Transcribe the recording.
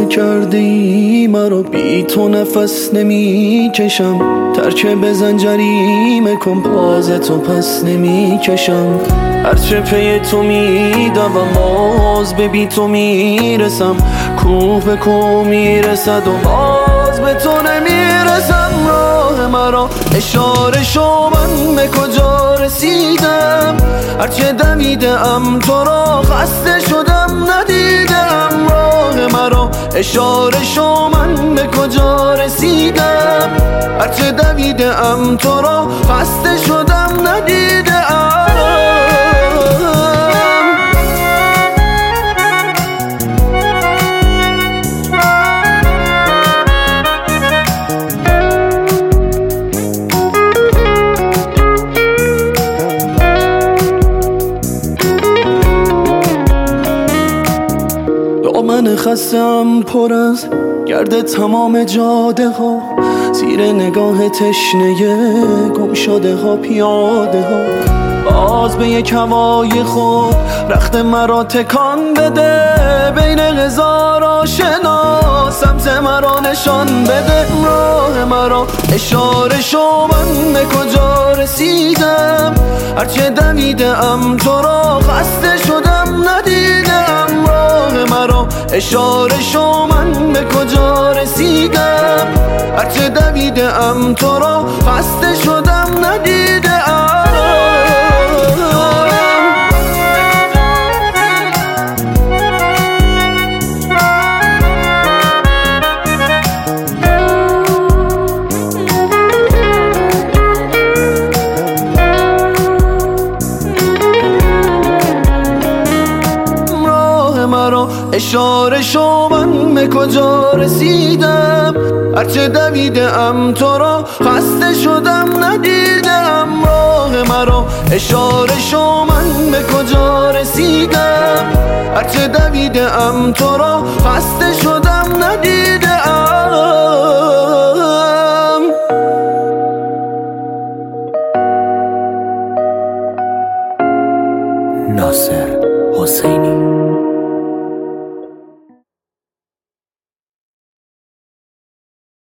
کردی مرا، بی تو نفس نمی کشم. ترک بزن جریمه کن، باز تو پس نمی کشم. هرچه پی تو می دوم باز به بی تو می رسم. کوه به کوه می رسد و باز به تو نمی رسم. راه مرا اشاره شو، من به کجا رسیدم. هرچه دویده ام تو را خسته شدم ندیدم. راه مرا اشاره شو، من به کجا رسیدم. هرچه دویده ام تو را خسته شدم ندیدم. من خستم پر از گرد تمام جاده ها، زیر نگاه تشنه گم شده ها پیاده ها. باز به یک هوای خود رخت مرا تکان بده، بین هزار آشنا سمت مرا نشان بده. راه مرا اشاره شو، من به کجا رسیدم. هرچه دویده ام تو را خسته شدم ندیدم. راه مرا اشاره شو، من به کجا رسیدم. هرچه دویده ام تو را خسته شدم ندیدم. اشاره شو، من به کجا رسیدم. هرچه دویده ام تو را خسته شدم ندیدم. راه مرا اشاره شو، من به کجا رسیدم. هرچه دویده ام تو را خسته شدم ندیدم. ناصر حسینی